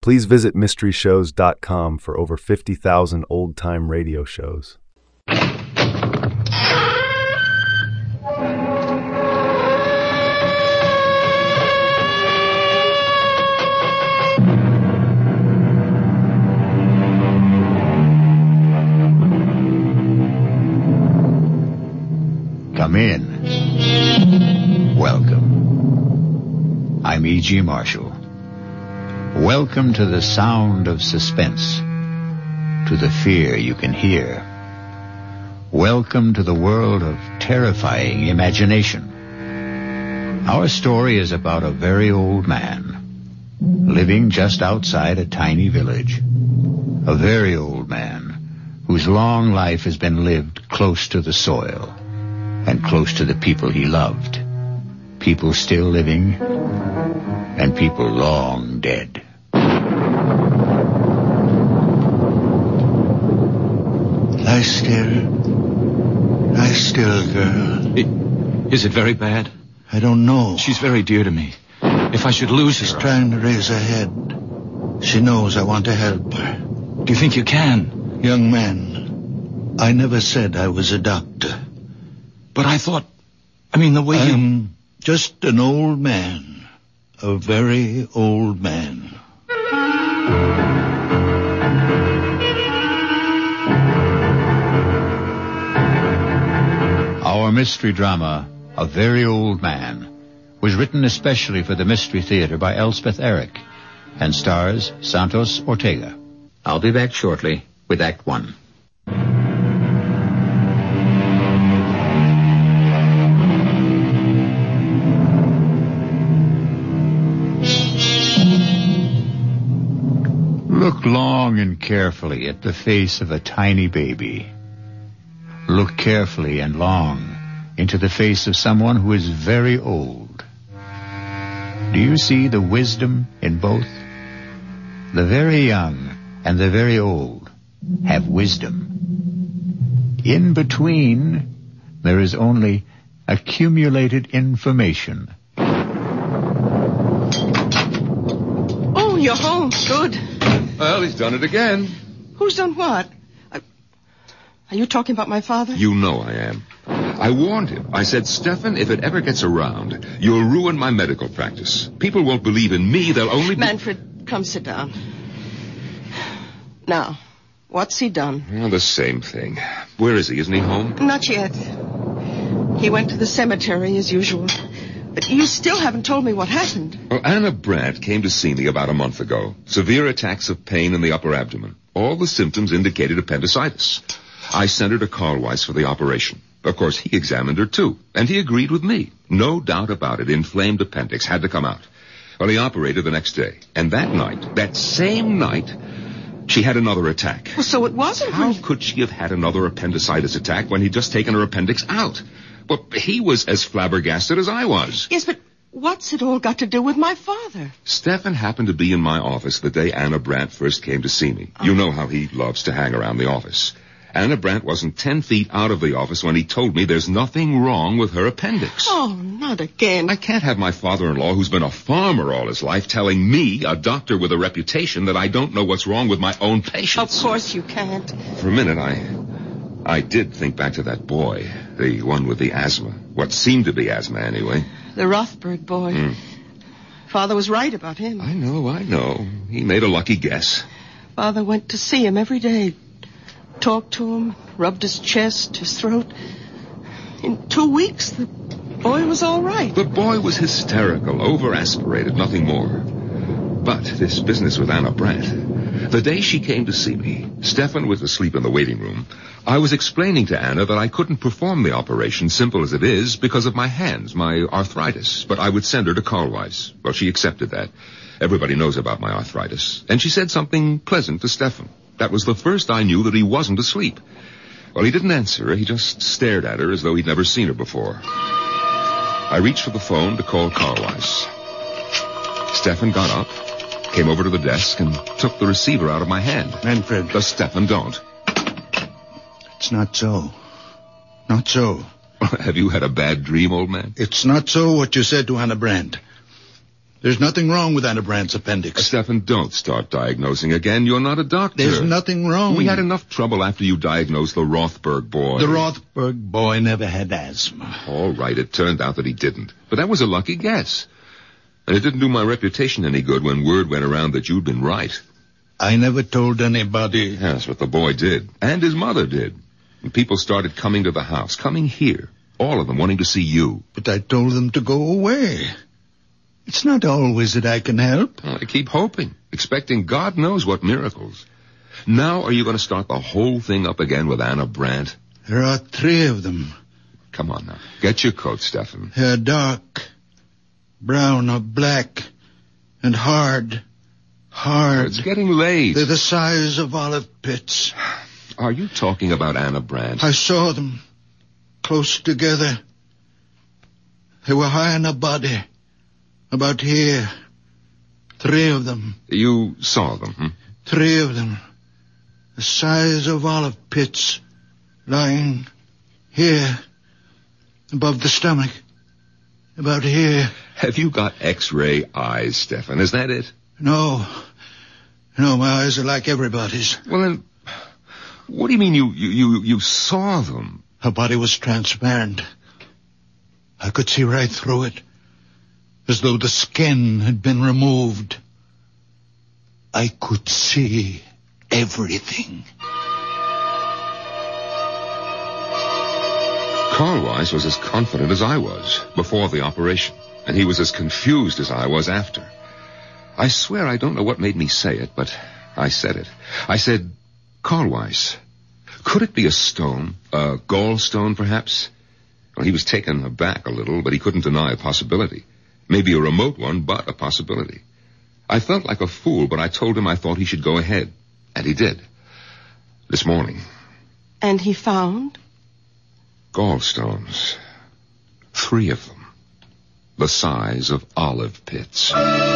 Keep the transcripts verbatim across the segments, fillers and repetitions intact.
Please visit mystery shows dot com for over fifty thousand old-time radio shows. Come in. Welcome. I'm E G. Marshall. Welcome to the sound of suspense, to the fear you can hear. Welcome to the world of terrifying imagination. Our story is about a very old man living just outside a tiny village. A very old man whose long life has been lived close to the soil and close to the people he loved. People still living and people long dead. Lie still. Lie still, girl. It, is it very bad? I don't know. She's very dear to me. If I should lose She's her... She's trying to raise her head. She knows I want to help her. Do you think you can? Young man, I never said I was a doctor. But I thought... I mean, the way I'm you... I'm just an old man. A very old man. Our mystery drama, A Very Old Man, was written especially for the Mystery Theater by Elspeth Eric and stars Santos Ortega. I'll be back shortly with Act One. Look long and carefully at the face of a tiny baby. Look carefully and long into the face of someone who is very old. Do you see the wisdom in both? The very young and the very old have wisdom. In between, there is only accumulated information. Oh, you're home. Good. Well, he's done it again. Who's done what? I... Are you talking about my father? You know I am. I warned him. I said, Stefan, if it ever gets around, you'll ruin my medical practice. People won't believe in me. They'll only be... Manfred, come sit down. Now, what's he done? Well, the same thing. Where is he? Isn't he home? Not yet. He went to the cemetery as usual. But you still haven't told me what happened. Well, Anna Brandt came to see me about a month ago. Severe attacks of pain in the upper abdomen. All the symptoms indicated appendicitis. I sent her to Carlweiss for the operation. Of course, he examined her, too, and he agreed with me. No doubt about it, inflamed appendix had to come out. Well, he operated the next day. And that night, that same night, she had another attack. Well, so it wasn't... How when... could she have had another appendicitis attack when he'd just taken her appendix out? Well, he was as flabbergasted as I was. Yes, but what's it all got to do with my father? Stefan happened to be in my office the day Anna Brandt first came to see me. Oh. You know how he loves to hang around the office. Anna Brandt wasn't ten feet out of the office when he told me there's nothing wrong with her appendix. Oh, not again. I can't have my father-in-law, who's been a farmer all his life, telling me, a doctor with a reputation, that I don't know what's wrong with my own patients. Of course you can't. For a minute, I... I did think back to that boy, the one with the asthma. What seemed to be asthma, anyway. The Rothberg boy. Mm. Father was right about him. I know, I know. He made a lucky guess. Father went to see him every day. Talked to him, rubbed his chest, his throat. In two weeks, the boy was all right. The boy was hysterical, over-aspirated, nothing more. But this business with Anna Brandt... The day she came to see me, Stefan was asleep in the waiting room. I was explaining to Anna that I couldn't perform the operation, simple as it is, because of my hands, my arthritis. But I would send her to Carlweiss. Well, she accepted that. Everybody knows about my arthritis. And she said something pleasant to Stefan. That was the first I knew that he wasn't asleep. Well, he didn't answer her. He just stared at her as though he'd never seen her before. I reached for the phone to call Carlweiss. Stefan got up, came over to the desk, and took the receiver out of my hand. Manfred. The Stefan don't. It's not so. Not so. Have you had a bad dream, old man? It's not so what you said to Anna Brandt. There's nothing wrong with Anna Brandt's appendix. Stefan, don't start diagnosing again. You're not a doctor. There's nothing wrong. We had enough trouble after you diagnosed the Rothberg boy. The Rothberg boy never had asthma. All right, it turned out that he didn't. But that was a lucky guess. And it didn't do my reputation any good when word went around that you'd been right. I never told anybody. Yes, but the boy did. And his mother did. And people started coming to the house, coming here. All of them wanting to see you. But I told them to go away. It's not always that I can help. Well, I keep hoping, expecting God knows what miracles. Now are you going to start the whole thing up again with Anna Brandt? There are three of them. Come on now. Get your coat, Stefan. They're dark, brown or black, and hard. Hard. It's getting late. They're the size of olive pits. Are you talking about Anna Brandt? I saw them, close together. They were high in a body. About here. Three of them. You saw them, hmm? Three of them. The size of olive pits. Lying here. Above the stomach. About here. Have you got X-ray eyes, Stefan? Is that it? No. No, my eyes are like everybody's. Well, then, what do you mean you, you, you, you saw them? Her body was transparent. I could see right through it. As though the skin had been removed. I could see everything. Carl Weiss was as confident as I was before the operation, and he was as confused as I was after. I swear I don't know what made me say it, but I said it. I said, Carl Weiss, could it be a stone, a gallstone perhaps? Well, he was taken aback a little, but he couldn't deny a possibility. Maybe a remote one, but a possibility. I felt like a fool, but I told him I thought he should go ahead. And he did. This morning. And he found? Gallstones. Three of them. The size of olive pits.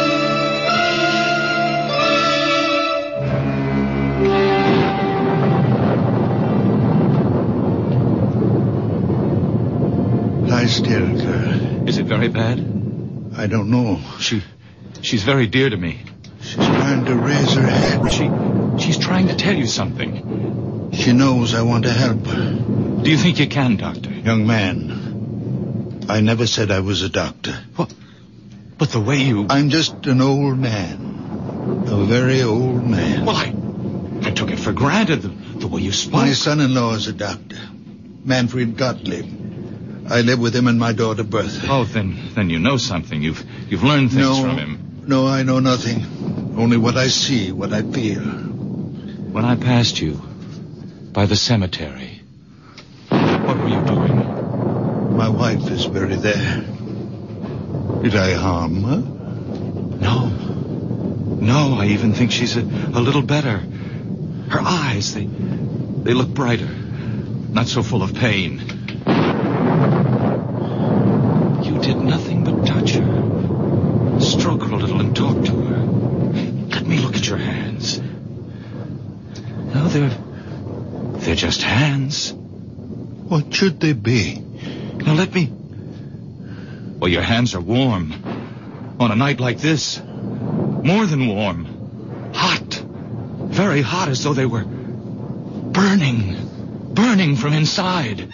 Lie still, girl. Is it very bad? I don't know. She, she's very dear to me. She's trying to raise her head. She, she's trying to tell you something. She knows I want to help her. Do you think you can, Doctor? Young man, I never said I was a doctor. What? But the way you... I'm just an old man. A very old man. Well, I, I took it for granted, the, the way you spoke. My son-in-law is a doctor. Manfred Gottlieb. I live with him and my daughter Bertha. Oh, then then you know something. You've you've learned things no, from him. No, I know nothing. Only what I see, what I feel. When I passed you by the cemetery, what were you doing? My wife is buried there. Did I harm her? No. No, I even think she's a, a little better. Her eyes, they they look brighter. Not so full of pain. You did nothing but touch her. Stroke her a little and talk to her. Let me look at your hands. No, they're... They're just hands. What should they be? Now let me... Well, your hands are warm. On a night like this. More than warm. Hot. Very hot, as though they were... burning. Burning from inside.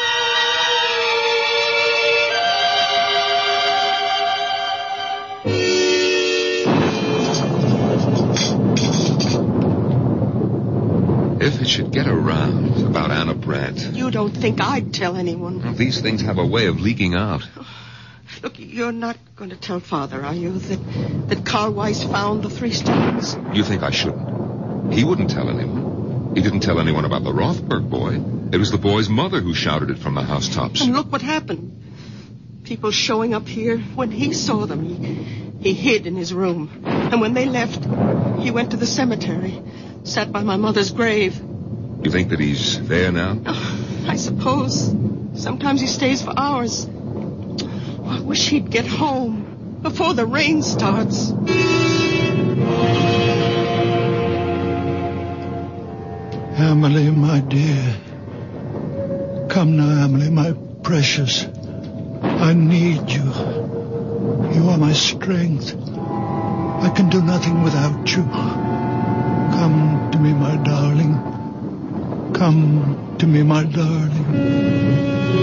If it should get around about Anna Brandt. You don't think I'd tell anyone? Well, these things have a way of leaking out. Look, you're not going to tell Father, are you, that, that Carl Weiss found the three stones? You think I shouldn't? He wouldn't tell anyone. He didn't tell anyone about the Rothberg boy. It was the boy's mother who shouted it from the housetops. And look what happened. People showing up here. When he saw them, he, he hid in his room. And when they left, he went to the cemetery. Sat by my mother's grave. You think that he's there now? Oh, I suppose. Sometimes he stays for hours. Oh, I wish he'd get home before the rain starts. Emily, my dear. Come now, Emily, my precious. I need you. You are my strength. I can do nothing without you. Come to me, my darling. Come to me, my darling.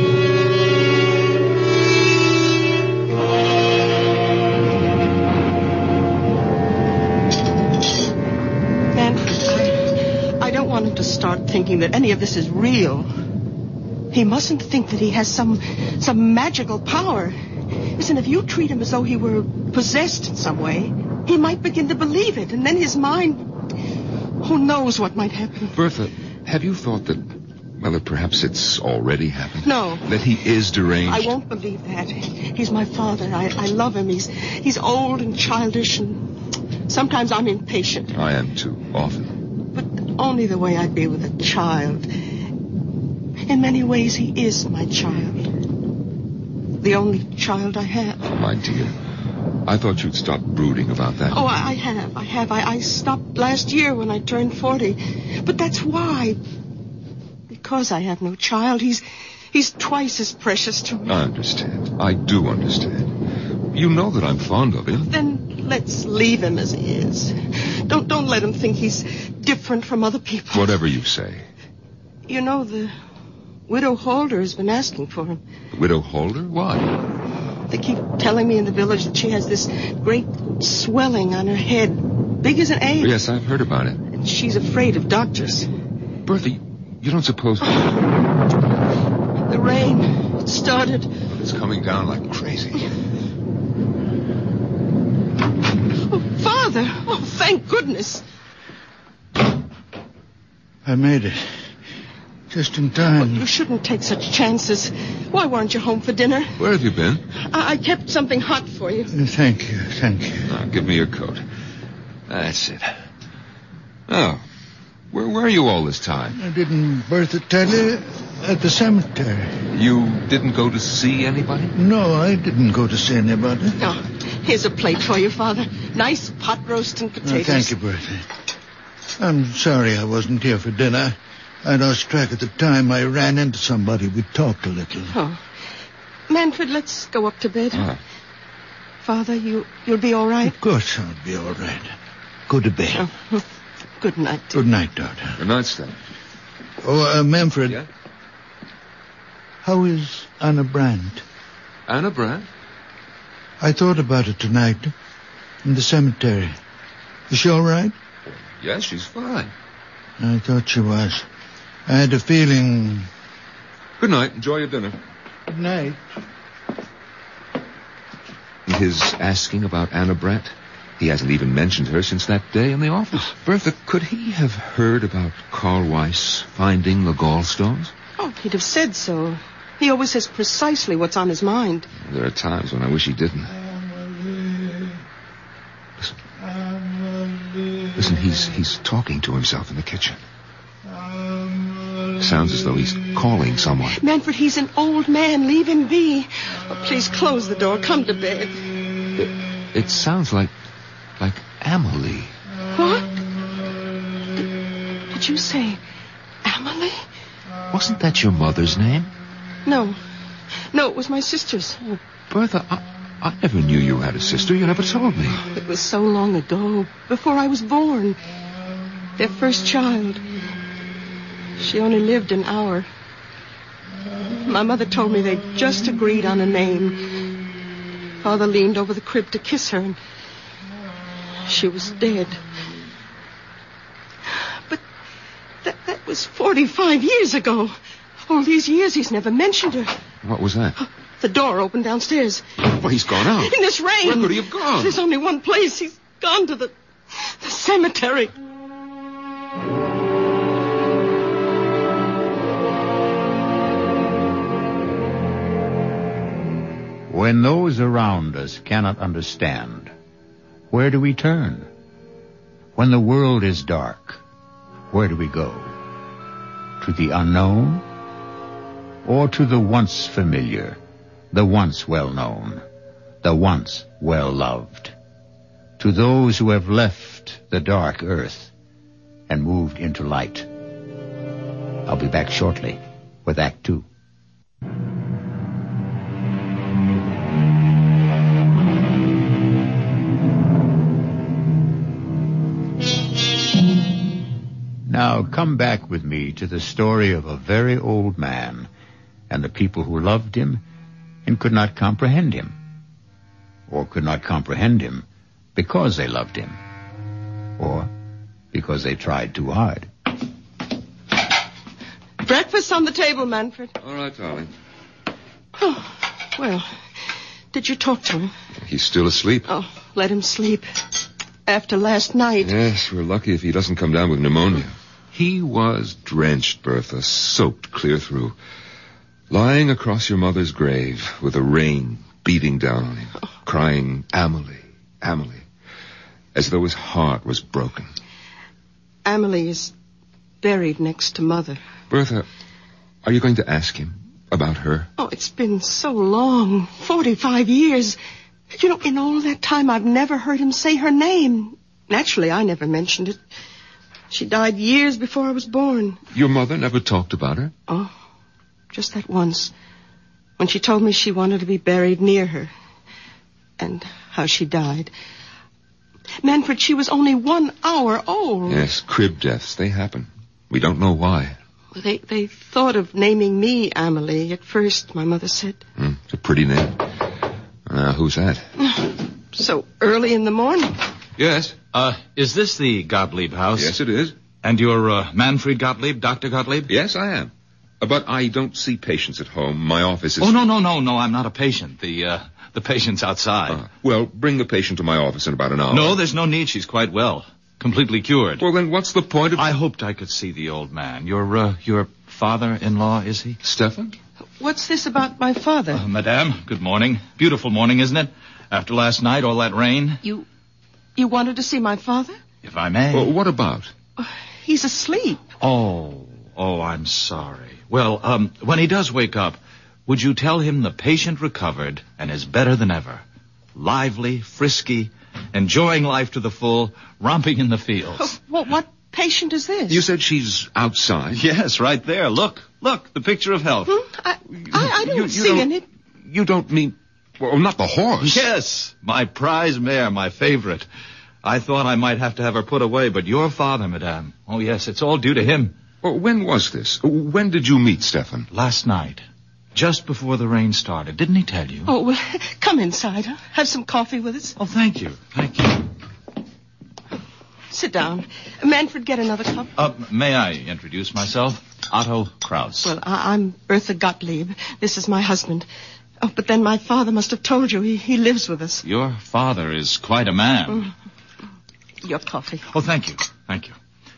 Want him to start thinking that any of this is real. He mustn't think that he has some some magical power. Listen, if you treat him as though he were possessed in some way, he might begin to believe it, and then his mind, who knows what might happen. Bertha, have you thought that, well, that perhaps it's already happened? No. That he is deranged? I won't believe that. He's my father. I, I love him. He's he's old and childish, and sometimes I'm impatient. I am too, often. Only the way I'd be with a child. In many ways, he is my child. The only child I have. Oh, my dear. I thought you'd stop brooding about that. Oh, I, I have. I have. I, I stopped last year when I turned forty. But that's why. Because I have no child, he's he's twice as precious to me. I understand. I do understand. You know that I'm fond of him. Then let's leave him as he is. Don't don't let him think he's different from other people. Whatever you say. You know, the Widow Holder has been asking for him. The Widow Holder? Why? They keep telling me in the village that she has this great swelling on her head, big as an egg. Yes, I've heard about it. And she's afraid of doctors. Bertha, you don't suppose... The rain, it started. It's coming down like crazy. Oh, Father! Oh, thank goodness. I made it. Just in time. Well, you shouldn't take such chances. Why weren't you home for dinner? Where have you been? I, I kept something hot for you. Uh, thank you, thank you. Now, give me your coat. That's it. Oh, where were you all this time? I didn't Bertha tell you? At the cemetery. You didn't go to see anybody? No, I didn't go to see anybody. Oh, here's a plate for you, Father. Nice pot roast and potatoes. Oh, thank you, Bertha. I'm sorry I wasn't here for dinner. I lost track at the time. I ran into somebody. We talked a little. Oh. Manfred, let's go up to bed. Ah. Father, you, you'll be all right? Of course I'll be all right. Go to bed. Oh. Good night. Good night, daughter. Good night, Stan. Oh, uh, Manfred. Yeah? How is Anna Brandt? Anna Brandt? I thought about it tonight in the cemetery. Is she all right? Yes, she's fine. I thought she was. I had a feeling... Good night. Enjoy your dinner. Good night. His asking about Anna Brandt? He hasn't even mentioned her since that day in the office. Bertha, could he have heard about Carl Weiss finding the gallstones? Oh, he'd have said so. He always says precisely what's on his mind. There are times when I wish he didn't. Listen. Listen, he's he's talking to himself in the kitchen. Sounds as though he's calling someone. Manfred, he's an old man. Leave him be. Oh, please close the door. Come to bed. It, it sounds like... like Amelie. What? Did, did you say Amelie? Wasn't that your mother's name? No. No, it was my sister's. Oh, Bertha, I, I never knew you had a sister. You never told me. It was so long ago, before I was born. Their first child. She only lived an hour. My mother told me they just agreed on a name. Father leaned over the crib to kiss her, and she was dead. But that, that was forty-five years ago. All these years he's never mentioned her. What was that? The door opened downstairs. Well, he's gone out. In this rain. Where could he have gone? There's only one place. He's gone to the, the cemetery. When those around us cannot understand, where do we turn? When the world is dark, where do we go? To the unknown? Or to the once familiar, the once well-known, the once well-loved? To those who have left the dark earth and moved into light. I'll be back shortly with Act Two. Now come back with me to the story of a very old man and the people who loved him and could not comprehend him, or could not comprehend him because they loved him, or because they tried too hard. Breakfast on the table, Manfred. All right, darling. Oh, well, did you talk to him? He's still asleep. Oh, let him sleep. After last night. Yes, we're lucky if he doesn't come down with pneumonia. He was drenched, Bertha, soaked clear through. Lying across your mother's grave with the rain beating down on him, oh. Crying, Amelie, Amelie, as though his heart was broken. Amelie is buried next to Mother. Bertha, are you going to ask him about her? Oh, it's been so long. Forty-five years. You know, in all that time, I've never heard him say her name. Naturally, I never mentioned it. She died years before I was born. Your mother never talked about her? Oh, just that once. When she told me she wanted to be buried near her. And how she died. Manfred, she was only one hour old. Yes, crib deaths, they happen. We don't know why. Well, they, they thought of naming me Amelie at first, my mother said. Mm, it's a pretty name. Uh, who's that? So early in the morning. Yes. Uh, is this the Gottlieb house? Yes, it is. And you're uh, Manfred Gottlieb, Doctor Gottlieb? Yes, I am. Uh, but I don't see patients at home. My office is... Oh, no, no, no, no, I'm not a patient. The, uh, the patient's outside. Uh, well, bring the patient to my office in about an hour. No, there's no need. She's quite well. Completely cured. Well, then what's the point of... I hoped I could see the old man. Your, uh, your father-in-law, is he? Stefan? What's this about my father? Uh, Madame, good morning. Beautiful morning, isn't it? After last night, all that rain. You... You wanted to see my father? If I may. Well, what about? Uh, he's asleep. Oh, oh, I'm sorry. Well, um, when he does wake up, would you tell him the patient recovered and is better than ever? Lively, frisky, enjoying life to the full, romping in the fields. Oh, what, what patient is this? You said she's outside? Yes, right there. Look, look, the picture of health. Hmm? I, I, I don't you, you see don't, any... You don't mean... Well, not the horse. Yes, my prize mare, my favorite. I thought I might have to have her put away, but your father, Madame. Oh, yes, it's all due to him. Well, when was this? When did you meet Stefan? Last night. Just before the rain started. Didn't he tell you? Oh, well, come inside. Huh? Have some coffee with us. Oh, thank you. Thank you. Sit down. Manfred, get another cup. Uh, may I introduce myself? Otto Kraus. Well, I- I'm Bertha Gottlieb. This is my husband. Oh, but then my father must have told you. He, he lives with us. Your father is quite a man. Mm. Your coffee. Oh, thank you. Thank you.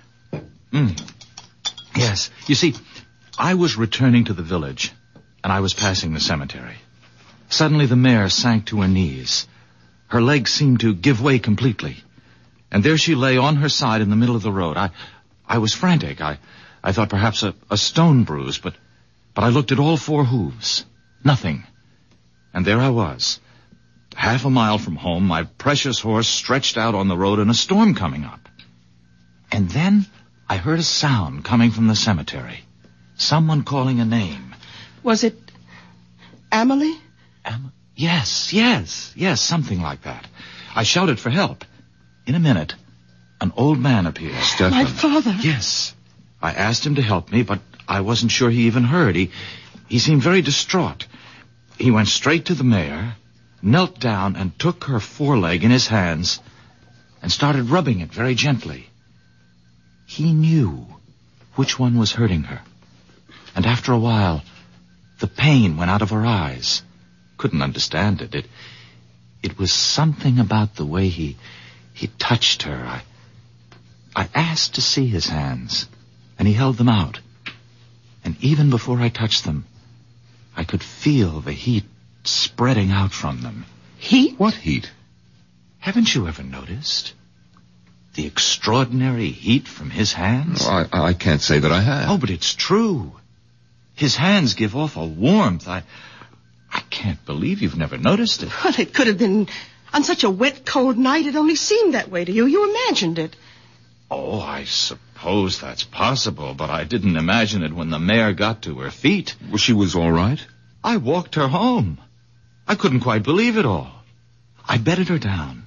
Mm. Yes. You see, I was returning to the village, and I was passing the cemetery. Suddenly the mare sank to her knees. Her legs seemed to give way completely. And there she lay on her side in the middle of the road. I I was frantic. I, I thought perhaps a, a stone bruise, but, but I looked at all four hooves. Nothing. And there I was, half a mile from home, my precious horse stretched out on the road and a storm coming up. And then I heard a sound coming from the cemetery. Someone calling a name. Was it Amelie? Am- yes, yes, yes, something like that. I shouted for help. In a minute, an old man appeared. Stefan. My father. Yes. I asked him to help me, but I wasn't sure he even heard. He, he seemed very distraught. He went straight to the mare, knelt down and took her foreleg in his hands and started rubbing it very gently. He knew which one was hurting her. And after a while, the pain went out of her eyes. Couldn't understand it. It, it was something about the way he, he touched her. I, I asked to see his hands, and he held them out. And even before I touched them, I could feel the heat spreading out from them. Heat? What heat? Haven't you ever noticed the extraordinary heat from his hands? Oh, I, I can't say that I have. Oh, but it's true. His hands give off a warmth. I, I can't believe you've never noticed it. Well, it could have been on such a wet, cold night. It only seemed that way to you. You imagined it. Oh, I suppose that's possible, but I didn't imagine it when the mare got to her feet. Well, she was all right? I walked her home. I couldn't quite believe it all. I bedded her down,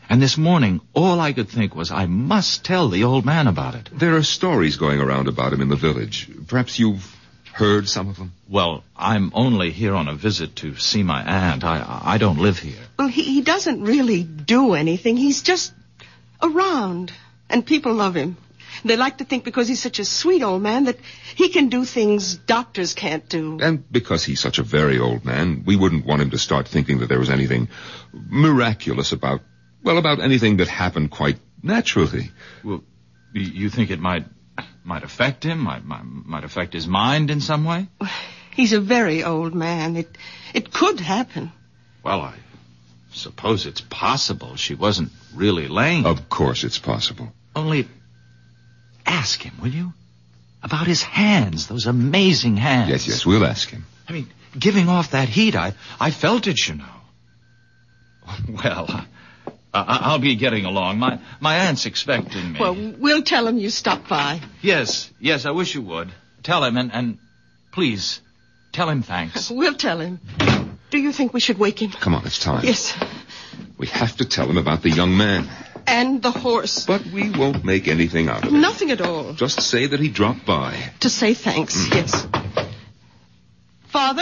And this morning, all I could think was I must tell the old man about it. There are stories going around about him in the village. Perhaps you've heard some of them? Well, I'm only here on a visit to see my aunt. I I don't live here. Well, he, he doesn't really do anything. He's just around, and people love him. They like to think because he's such a sweet old man that he can do things doctors can't do. And because he's such a very old man, we wouldn't want him to start thinking that there was anything miraculous about, well, about anything that happened quite naturally. Well, you think it might might affect him, might, might might affect his mind in some way? He's a very old man. It it could happen. Well, I suppose it's possible she wasn't really lame. Of course it's possible. Only ask him, will you? About his hands, those amazing hands. Yes, yes, we'll ask him. I mean, giving off that heat, I, I felt it, you know. Well, uh, I, I'll be getting along. My my aunt's expecting me. Well, we'll tell him you stopped by. Yes, yes, I wish you would. Tell him, and, and please, tell him thanks. We'll tell him. Do you think we should wake him? Come on, it's time. Yes. We have to tell him about the young man. And the horse. But we won't make anything out of it. Nothing at all. Just say that he dropped by. To say thanks, mm. Yes. Father?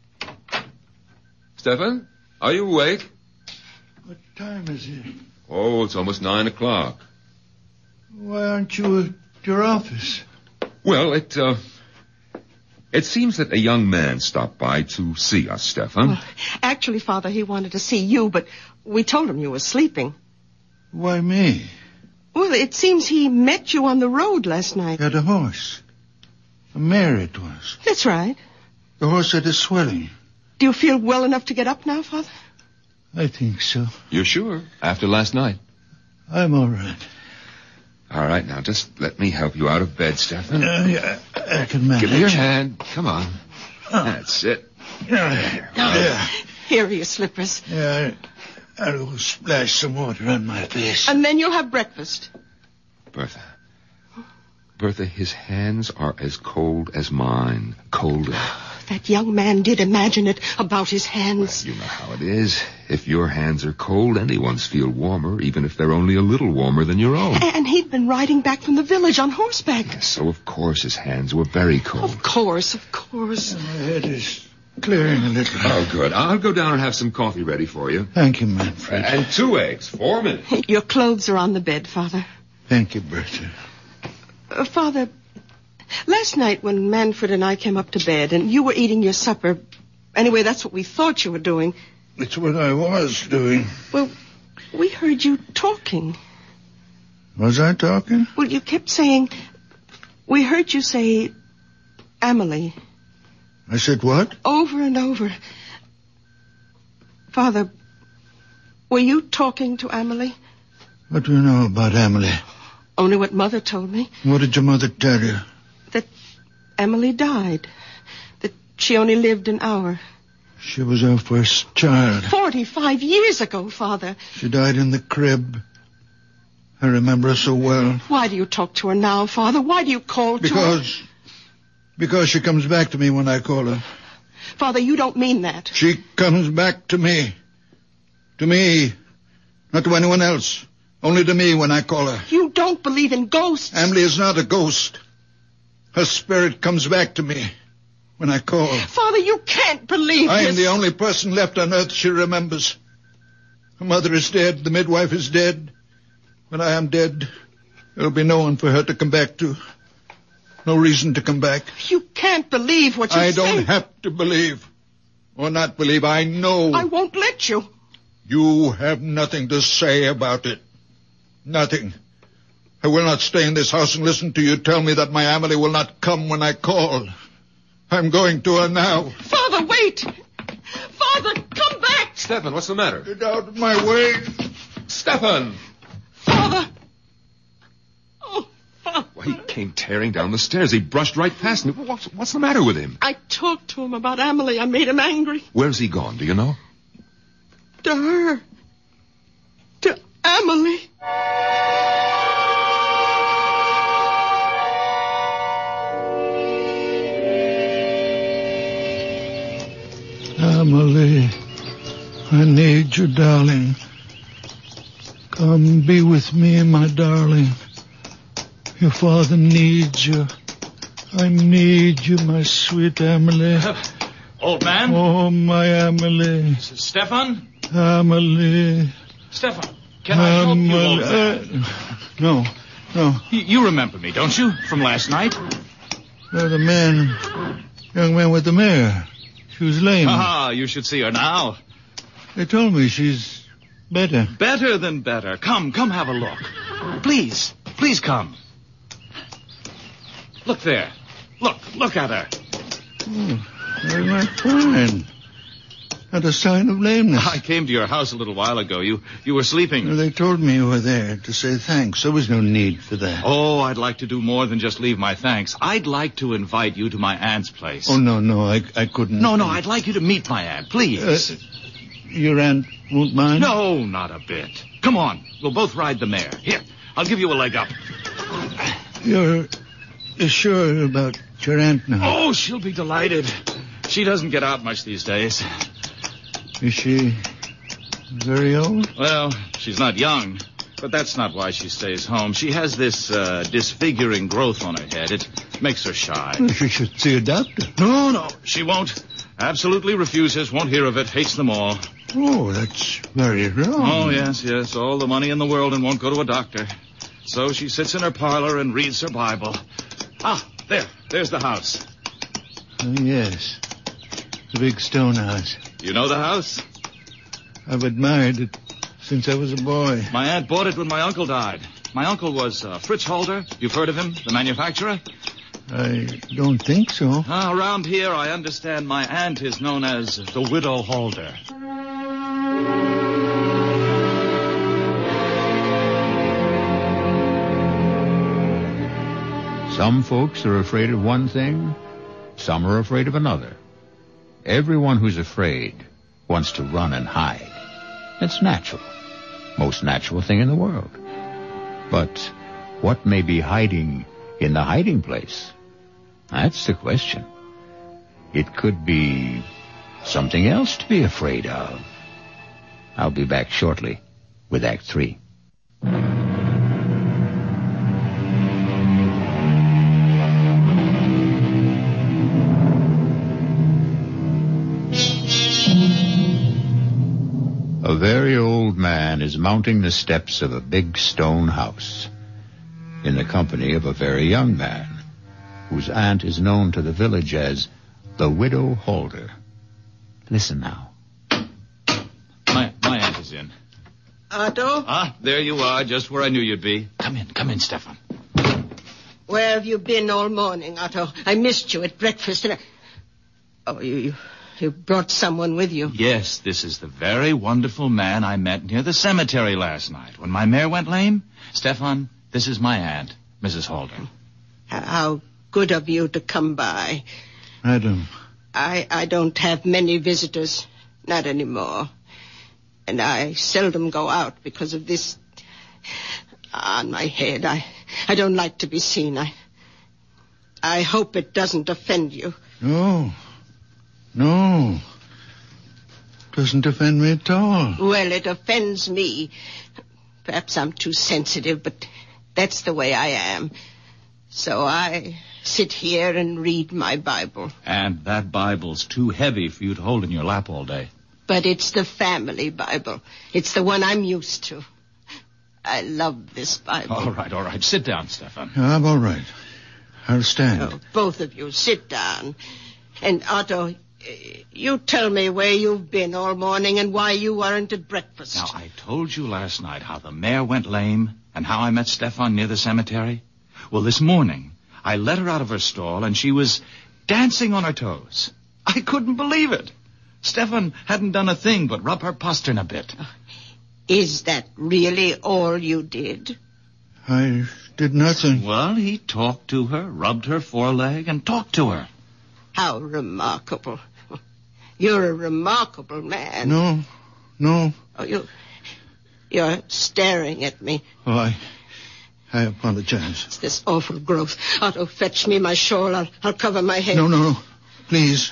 Stefan, are you awake? What time is it? Oh, it's almost nine o'clock. Why aren't you at your office? Well, it, uh... It seems that a young man stopped by to see us, Stefan. Well, actually, Father, he wanted to see you, but we told him you were sleeping. Why me? Well, it seems he met you on the road last night. Got a horse. A mare it was. That's right. The horse had a swelling. Do you feel well enough to get up now, Father? I think so. You're sure? After last night? I'm all right. All right, now just let me help you out of bed, Stefan. Uh, yeah, I can manage. Give me your hand. Come on. Oh. That's it. Yeah. Yeah. Here are your slippers. Yeah, I'll go splash some water on my face. And then you'll have breakfast. Bertha. Bertha, his hands are as cold as mine. Colder. That young man did imagine it about his hands. Well, you know how it is. If your hands are cold, anyone's feel warmer, even if they're only a little warmer than your own. And he'd been riding back from the village on horseback. Yes, so of course his hands were very cold. Of course, of course. My head is clearing a little. Oh, good. I'll go down and have some coffee ready for you. Thank you, Manfred. And two eggs. Four minutes. Your clothes are on the bed, Father. Thank you, Bertha. Uh, Father, last night when Manfred and I came up to bed and you were eating your supper, anyway, that's what we thought you were doing. It's what I was doing. Well, we heard you talking. Was I talking? Well, you kept saying, we heard you say, Amelie. I said what? Over and over. Father, were you talking to Amelie? What do you know about Amelie? Only what Mother told me. What did your mother tell you? That Amelie died. That she only lived an hour. She was our first child. Forty-five years ago, Father. She died in the crib. I remember her so well. Why do you talk to her now, Father? Why do you call to her? Because... Because she comes back to me when I call her. Father, you don't mean that. She comes back to me. To me. Not to anyone else. Only to me when I call her. You don't believe in ghosts. Emily is not a ghost. Her spirit comes back to me when I call. Father, you can't believe I this. am the only person left on earth she remembers. Her mother is dead. The midwife is dead. When I am dead, there'll be no one for her to come back to. No reason to come back. You can't believe what you say. I don't have to believe. Or not believe. I know. I won't let you. You have nothing to say about it. Nothing. I will not stay in this house and listen to you tell me that my Amelie will not come when I call. I'm going to her now. Father, wait. Father, come back. Stefan, what's the matter? Get out of my way. Stefan! Father. Oh, Father. Well, he came tearing down the stairs. He brushed right past me. What's, what's the matter with him? I talked to him about Amelie. I made him angry. Where's he gone? Do you know? To her. To Amelie. Amelie, I need you, darling. Come be with me, my darling. Your father needs you. I need you, my sweet Emily. Uh, old man? Oh, my Emily. Stefan? Emily. Stefan, can I help you, old man? Uh, no, no. You, you remember me, don't you? From last night? Uh, the man, young man with the mare. She was lame. Ah, you should see her now. They told me she's better. Better than better. Come, come have a look. Please, please come. Look there. Look, look at her. Oh, very much fine. Not a sign of lameness. I came to your house a little while ago. You you were sleeping. They told me you were there to say thanks. There was no need for that. Oh, I'd like to do more than just leave my thanks. I'd like to invite you to my aunt's place. Oh, no, no, I, I couldn't. No, no, I'd like you to meet my aunt, please. Uh, your aunt won't mind? No, not a bit. Come on, we'll both ride the mare. Here, I'll give you a leg up. You're, you're sure about your aunt now? Oh, she'll be delighted. She doesn't get out much these days. Is she very old? Well, she's not young, but that's not why she stays home. She has this uh, disfiguring growth on her head. It makes her shy. Well, she should see a doctor. No, no, she won't. Absolutely refuses, won't hear of it, hates them all. Oh, that's very wrong. Oh, yes, yes, all the money in the world and won't go to a doctor. So she sits in her parlor and reads her Bible. Ah, there, there's the house. Oh, yes, the big stone house. You know the house? I've admired it since I was a boy. My aunt bought it when my uncle died. My uncle was uh, Fritz Holder. You've heard of him, the manufacturer? I don't think so. Uh, around here, I understand my aunt is known as the Widow Holder. Some folks are afraid of one thing, some are afraid of another. Everyone who's afraid wants to run and hide. It's natural. Most natural thing in the world. But what may be hiding in the hiding place? That's the question. It could be something else to be afraid of. I'll be back shortly with Act Three. A very old man is mounting the steps of a big stone house in the company of a very young man whose aunt is known to the village as the Widow Holder. Listen now. My, my aunt is in. Otto? Ah, there you are, just where I knew you'd be. Come in, come in, Stefan. Where have you been all morning, Otto? I missed you at breakfast and I... Oh, you, you, you brought someone with you. Yes, this is the very wonderful man I met near the cemetery last night when my mare went lame. Stefan, this is my aunt, Missus Holder. How good of you to come by. Madam. I, I don't have many visitors, not anymore. And I seldom go out because of this on my head. I, I don't like to be seen. I, I hope it doesn't offend you. No. No. Doesn't offend me at all. Well, it offends me. Perhaps I'm too sensitive, but that's the way I am. So I sit here and read my Bible. And that Bible's too heavy for you to hold in your lap all day. But it's the family Bible. It's the one I'm used to. I love this Bible. All right, all right. Sit down, Stefan. I'm all right. I'll stand. Oh, both of you, sit down. And Otto, you tell me where you've been all morning and why you weren't at breakfast. Now, I told you last night how the mare went lame and how I met Stefan near the cemetery. Well, this morning, I let her out of her stall and she was dancing on her toes. I couldn't believe it. Stefan hadn't done a thing but rub her postern a bit. Is that really all you did? I did nothing. Well, he talked to her, rubbed her foreleg, and talked to her. How remarkable. You're a remarkable man. No, no. Oh, you, you're staring at me. Oh, I, I apologize. It's this awful growth. Otto, fetch me my shawl. I'll, I'll cover my head. No, no, no. Please,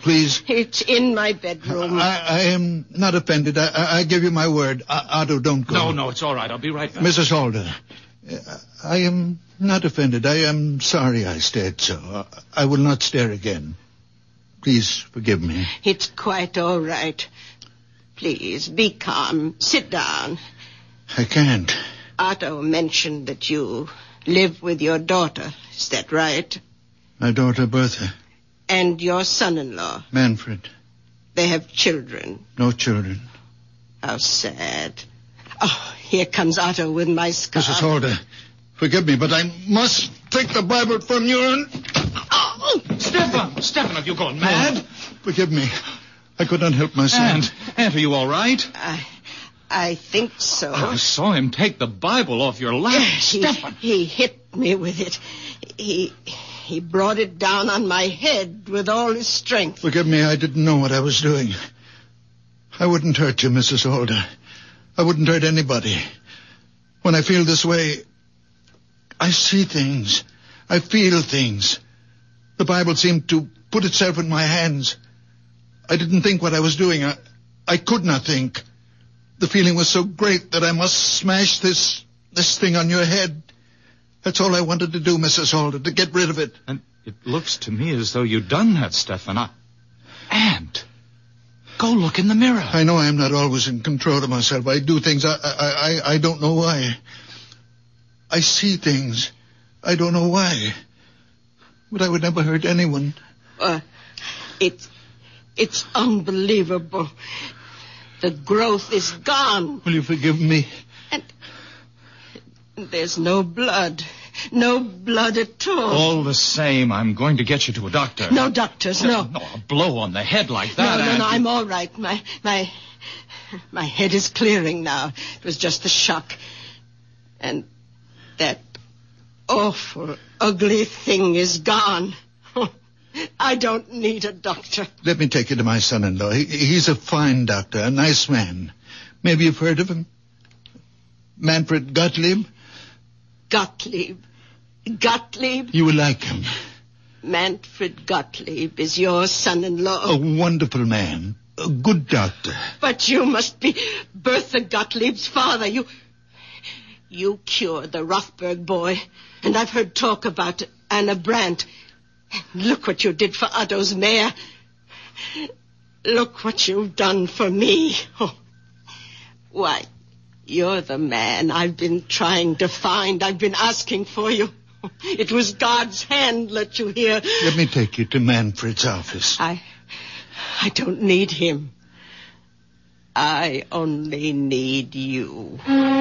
please. It's in my bedroom. I, I am not offended. I, I, I give you my word. Uh, Otto, don't go. No, no, it's all right. I'll be right back. Missus Halder, uh, I am not offended. I am sorry I stared so. Uh, I will not stare again. Please forgive me. It's quite all right. Please, be calm. Sit down. I can't. Otto mentioned that you live with your daughter. Is that right? My daughter, Bertha. And your son-in-law. Manfred. They have children. No children. How sad. Oh, here comes Otto with my scarf. Missus Halder, forgive me, but I must take the Bible from you and... Oh! Stefan! Stefan, have you gone mad? Oh, forgive me. I could not help myself. Aunt, Aunt, are you all right? I, I think so. I saw him take the Bible off your lap. He, Stefan! he hit me with it. He... He brought it down on my head with all his strength. Forgive me, I didn't know what I was doing. I wouldn't hurt you, Missus Halder. I wouldn't hurt anybody. When I feel this way, I see things. I feel things. The Bible seemed to put itself in my hands. I didn't think what I was doing. I, I could not think. The feeling was so great that I must smash this, this thing on your head. That's all I wanted to do, Missus Halder, to get rid of it. And it looks to me as though you'd done that, Stefan. I... Aunt, go look in the mirror. I know I'm not always in control of myself. I do things I, I, I, I don't know why. I see things. I don't know why. But I would never hurt anyone. Uh, it's, it's unbelievable. The growth is gone. Will you forgive me? And there's no blood. No blood at all. All the same, I'm going to get you to a doctor. No doctors, no. No, a blow on the head like that. No, no, Aunt. no, I'm all right. My, my, my head is clearing now. It was just the shock. And that awful, ugly thing is gone. I don't need a doctor. Let me take you to my son-in-law. He, he's a fine doctor, a nice man. Maybe you've heard of him? Manfred Gottlieb? Gottlieb. Gottlieb? You will like him. Manfred Gottlieb is your son-in-law. A wonderful man. A good doctor. But you must be Bertha Gottlieb's father. You... You cured the Rothberg boy. And I've heard talk about Anna Brandt. Look what you did for Otto's mare. Look what you've done for me. Oh. Why, you're the man I've been trying to find. I've been asking for you. It was God's hand let you here. Let me take you to Manfred's office. I... I don't need him. I only need you.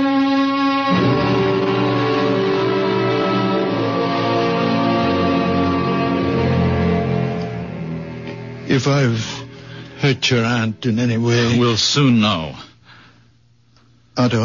If I've hurt your aunt in any way... We'll soon know. Otto,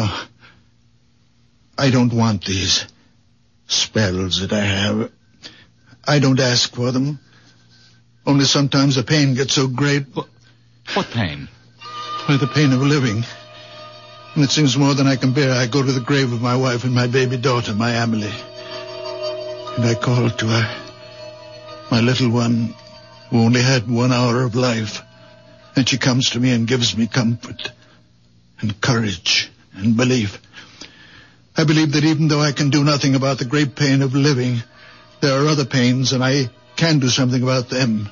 I don't want these spells that I have. I don't ask for them. Only sometimes the pain gets so great. What, what pain? Why, the pain of living. And it seems more than I can bear. I go to the grave of my wife and my baby daughter, my Amelie. And I call to her, my little one, who only had one hour of life. And she comes to me and gives me comfort and courage and belief. I believe that even though I can do nothing about the great pain of living, there are other pains, and I can do something about them.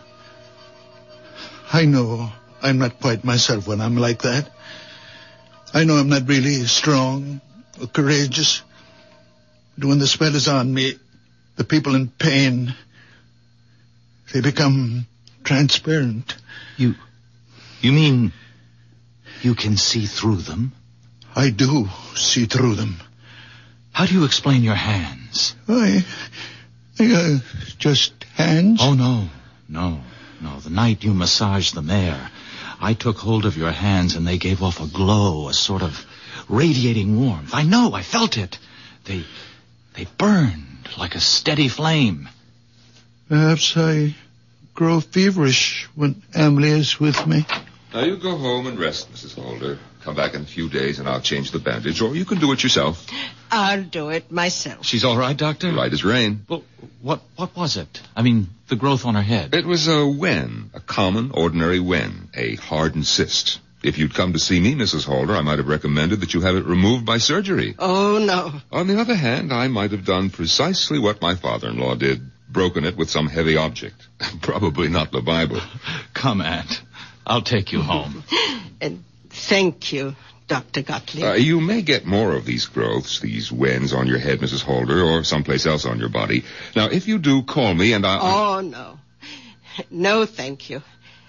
I know I'm not quite myself when I'm like that. I know I'm not really strong or courageous. But when the spell is on me, the people in pain, they become transparent. You, you mean you can see through them? I do see through them. How do you explain your hands? I, I uh, just hands? Oh, no, no, no. The night you massaged the mare, I took hold of your hands and they gave off a glow, a sort of radiating warmth. I know, I felt it. They, they burned like a steady flame. Perhaps I grow feverish when Emily is with me. Now you go home and rest, Missus Halder. Come back in a few days and I'll change the bandage, or you can do it yourself. I'll do it myself. She's all right, Doctor? Right as rain. Well, what what was it? I mean, the growth on her head. It was a wen, a common, ordinary wen, a hardened cyst. If you'd come to see me, Missus Halder, I might have recommended that you have it removed by surgery. Oh, no. On the other hand, I might have done precisely what my father-in-law did, broken it with some heavy object. Probably not the Bible. Come, Aunt. I'll take you home. And thank you, Doctor Gottlieb. Uh, you may get more of these growths, these wens on your head, Missus Halder, or someplace else on your body. Now, if you do, call me and I'll... Oh, no. No, thank you.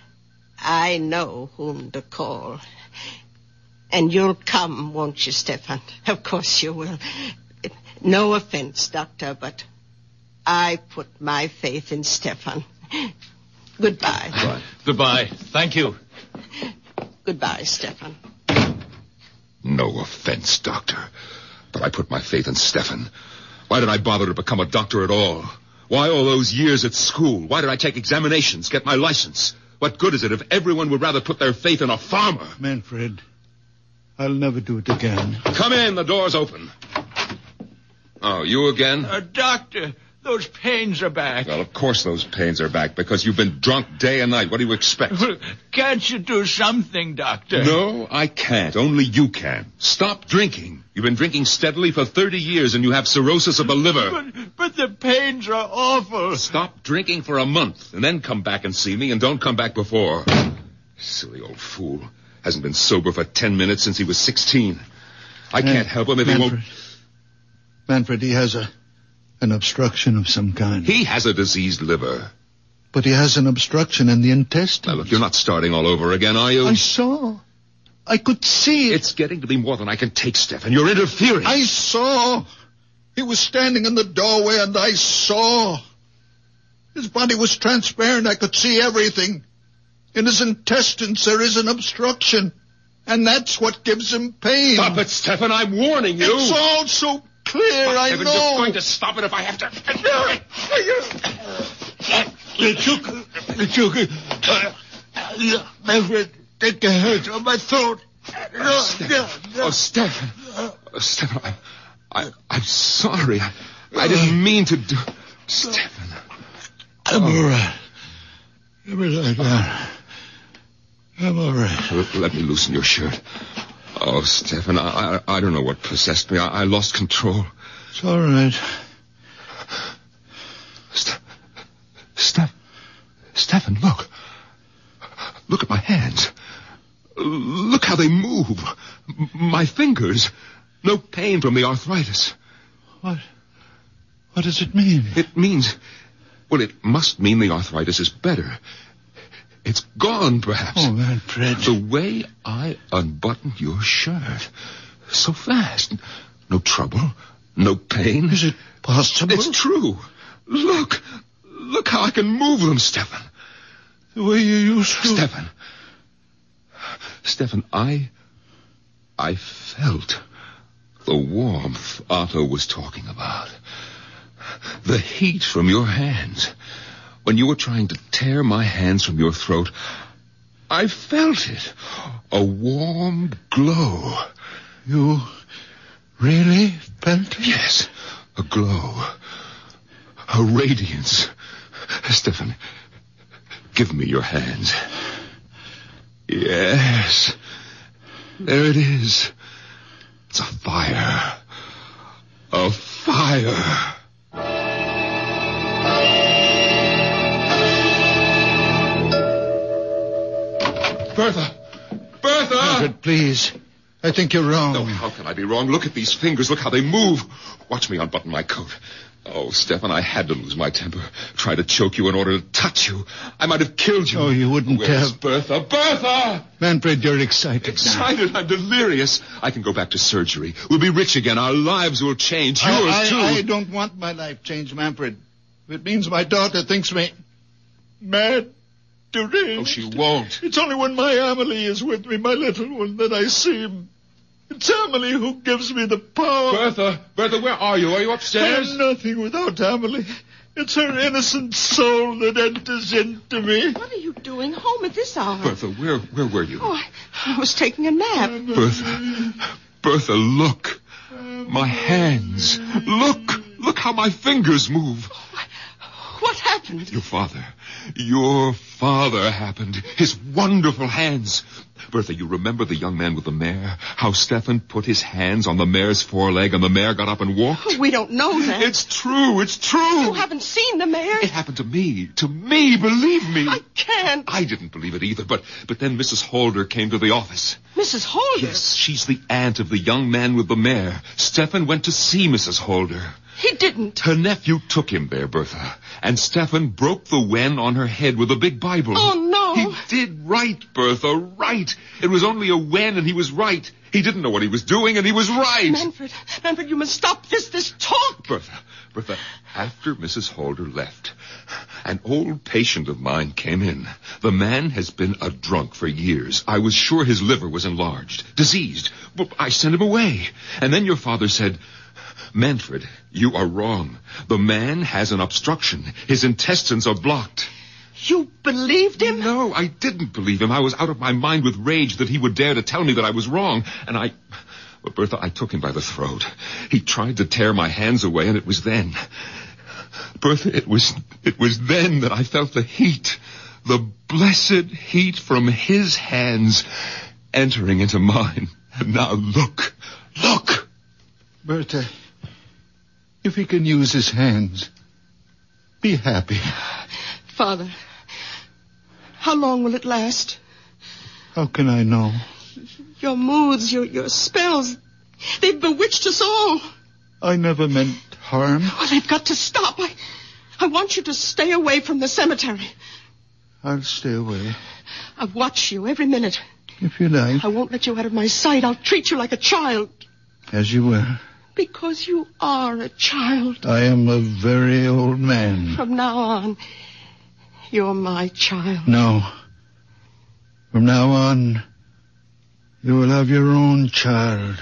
I know whom to call. And you'll come, won't you, Stefan? Of course you will. No offense, Doctor, but I put my faith in Stefan. Goodbye. Goodbye. Goodbye. Thank you. Goodbye, Stefan. No offense, Doctor, but I put my faith in Stefan. Why did I bother to become a doctor at all? Why all those years at school? Why did I take examinations, get my license? What good is it if everyone would rather put their faith in a farmer? Manfred, I'll never do it again. Come in, the door's open. Oh, you again? Uh, doctor, those pains are back. Well, of course those pains are back, because you've been drunk day and night. What do you expect? Can't you do something, doctor? No, I can't. Only you can. Stop drinking. You've been drinking steadily for thirty years, and you have cirrhosis of the liver. But, but the pains are awful. Stop drinking for a month, and then come back and see me, and don't come back before. Silly old fool. Hasn't been sober for ten minutes since he was sixteen. I Man- can't help him if Manfred. he won't... Manfred, he has a an obstruction of some kind. He has a diseased liver. But he has an obstruction in the intestines. Now, look, you're not starting all over again, are you? I saw. I could see it. It's getting to be more than I can take, Stefan. You're interfering. I saw. He was standing in the doorway, and I saw. His body was transparent. I could see everything. In his intestines, there is an obstruction. And that's what gives him pain. Stop it, Stefan. I'm warning you. It's all so clear, By I heaven, know. You're going to stop it if I have to. Lechuga, Lechuga, uh, Manfred, take the hurt on my throat. No, no, no. Oh, Stefan. Oh, Stefan, I, I, I'm sorry. I, I didn't mean to do... Stefan. I'm all right. Let me lie down. I'm all right. Let, let me loosen your shirt. Oh, Stefan, I, I, I don't know what possessed me. I, I lost control. It's all right. Ste- Steph, Stefan, look. Look at my hands. Look how they move. M- my fingers. No pain from the arthritis. What? What does it mean? It means... Well, it must mean the arthritis is better. It's gone, perhaps. Oh, Manfred. The way I unbuttoned your shirt. So fast. No trouble. No pain. Is it possible? It's true. Look. Look how I can move them, Stefan. The way you used to. Stefan. Stefan, I... I felt the warmth Otto was talking about. The heat from your hands. When you were trying to tear my hands from your throat, I felt it. A warm glow. You really felt it? Yes, a glow. A radiance. Stefan, give me your hands. Yes. There it is. It's a fire. A fire. Bertha! Bertha! Manfred, please. I think you're wrong. No, how can I be wrong? Look at these fingers. Look how they move. Watch me unbutton my coat. Oh, Stefan, I had to lose my temper. Try to choke you in order to touch you. I might have killed you. Oh, you wouldn't Where's have. Bertha? Bertha! Manfred, you're excited. Excited. Now. I'm delirious. I can go back to surgery. We'll be rich again. Our lives will change. Yours, I, I, too. I don't want my life changed, Manfred. If it means my daughter thinks me mad, deranged. Oh, she won't. It's only when my Amelie is with me, my little one, that I see him. It's Amelie who gives me the power. Bertha, Bertha, where are you? Are you upstairs? I'm nothing without Amelie. It's her innocent soul that enters into me. What are you doing home at this hour? Bertha, where, where were you? Oh, I, I was taking a nap. Bertha, Bertha, look. My hands. Look, look how my fingers move. Oh, What happened? Your father. Your father happened. His wonderful hands. Bertha, you remember the young man with the mare? How Stefan put his hands on the mare's foreleg and the mare got up and walked? We don't know that. It's true. It's true. You haven't seen the mare? It happened to me. To me, believe me. I can't. I didn't believe it either, but, but then Missus Holder came to the office. Missus Holder? Yes, she's the aunt of the young man with the mare. Stefan went to see Missus Holder. He didn't. Her nephew took him there, Bertha. And Stefan broke the wen on her head with a big Bible. Oh, no. He did right, Bertha, right. It was only a wen, and he was right. He didn't know what he was doing, and he was right. Manfred, Manfred, you must stop this, this talk. Bertha, Bertha, after Missus Holder left, an old patient of mine came in. The man has been a drunk for years. I was sure his liver was enlarged, diseased. But I sent him away. And then your father said, Manfred, you are wrong. The man has an obstruction. His intestines are blocked. You believed him? No, I didn't believe him. I was out of my mind with rage that he would dare to tell me that I was wrong. And I... Well, Bertha, I took him by the throat. He tried to tear my hands away, and it was then... Bertha, it was, it was then that I felt the heat, the blessed heat from his hands entering into mine. And now look, look! Bertha, if he can use his hands, be happy. Father, how long will it last? How can I know? Your moods, your, your spells, they've bewitched us all. I never meant harm. Well, they've got to stop. I, I want you to stay away from the cemetery. I'll stay away. I'll watch you every minute. If you like. I won't let you out of my sight. I'll treat you like a child. As you will. Because you are a child. I am a very old man. From now on, you're my child. No. From now on, you will have your own child.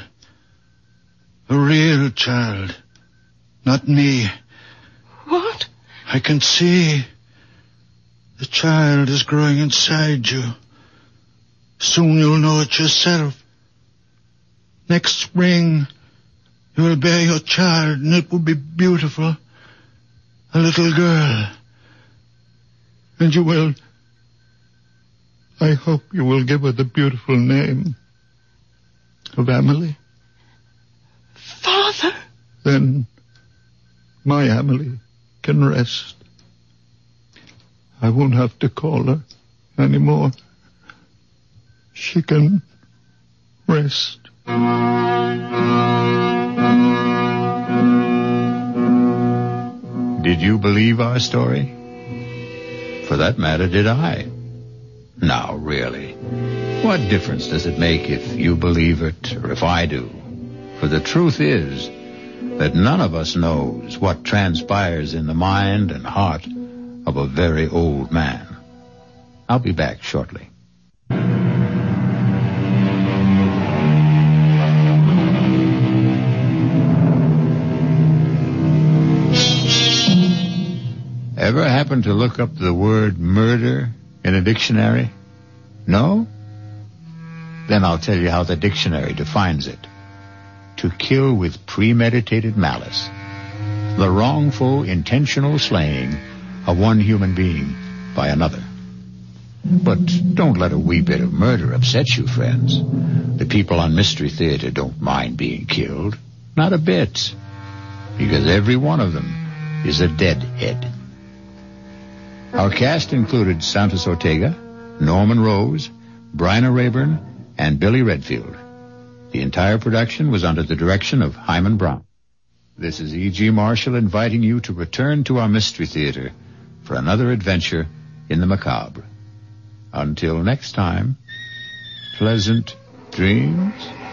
A real child. Not me. What? I can see the child is growing inside you. Soon you'll know it yourself. Next spring, you will bear your child, and it will be beautiful. A little girl. And you will... I hope you will give her the beautiful name of Emily. Father? Then my Emily can rest. I won't have to call her anymore. She can rest. Did you believe our story? For that matter, did I? Now, really, what difference does it make if you believe it or if I do? For the truth is that none of us knows what transpires in the mind and heart of a very old man. I'll be back shortly. Ever happen to look up the word murder in a dictionary? No? Then I'll tell you how the dictionary defines it. To kill with premeditated malice. The wrongful, intentional slaying of one human being by another. But don't let a wee bit of murder upset you, friends. The people on Mystery Theater don't mind being killed. Not a bit. Because every one of them is a deadhead. Our cast included Santos Ortega, Norman Rose, Bryna Rayburn, and Billy Redfield. The entire production was under the direction of Hyman Brown. This is E G. Marshall inviting you to return to our Mystery Theater for another adventure in the macabre. Until next time, pleasant dreams.